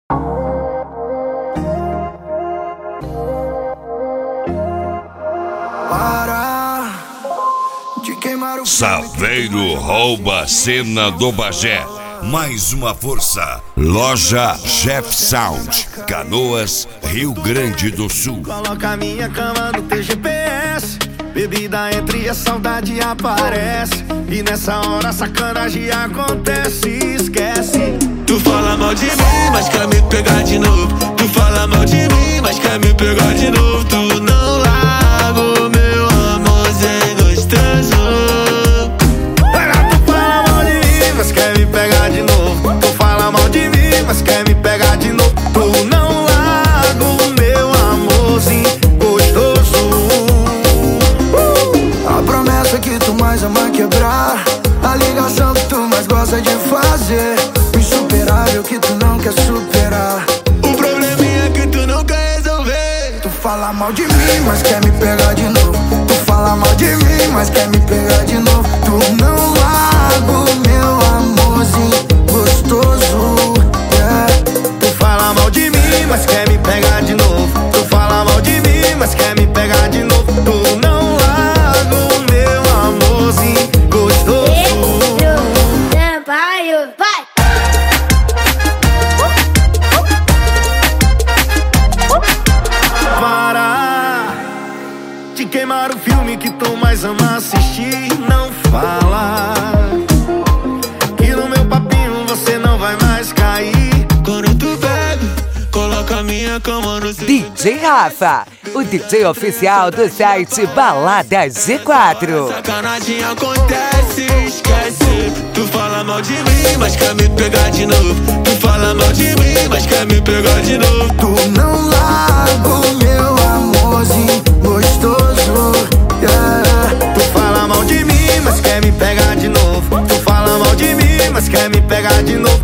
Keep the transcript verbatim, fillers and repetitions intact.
Saveiro rouba a cena do Bagé. Mais uma força. Loja Jeff Sound, Canoas, Rio Grande do Sul. Coloca minha cama no teu G P S. Bebida entre e a saudade aparece. E nessa hora a sacanagem acontece. Esquece. Tu fala mal de mim, mas quer me pegar de novo. Tu fala mal de mim, mas quer me pegar de novo. Tu não larga o meu amorzinho gostoso. Mas quer me pegar de novo. Tu fala mal de mim, mas quer me pegar de novo. Tu não larga o meu amorzinho gostoso. uh! A promessa que tu mais ama quebrar, a ligação que tu mais gosta de fazer, o insuperável que tu não quer superar, o probleminha que tu não quer resolver. Tu fala mal de mim, mas quer me pegar de novo. Tu fala mal de mim, mas quer me pegar de novo. Tu não larga o meu amorzinho gostoso. yeah. Tu fala mal de mim, mas quer me pegar de novo. Tu fala mal de mim, mas quer me pegar de novo. Tu não larga o meu amorzinho gostoso. Vai! Para de queimar o filme que tu mais ama assistir. Não fala que no meu papinho você não vai mais cair. Quando tu bebe, coloca a minha cama no seu... D J Rafa, o D J oficial do site Baladas G quatro. Sacanagem acontece, esquece. Tu fala mal de mim, mas quer me pegar de novo. Tu fala mal de mim, mas quer me pegar de novo. Tu não larga o meu amorzinho gostoso. yeah. Tu fala mal de mim, mas quer me pegar de novo. Tu fala mal de mim, mas quer me pegar de novo.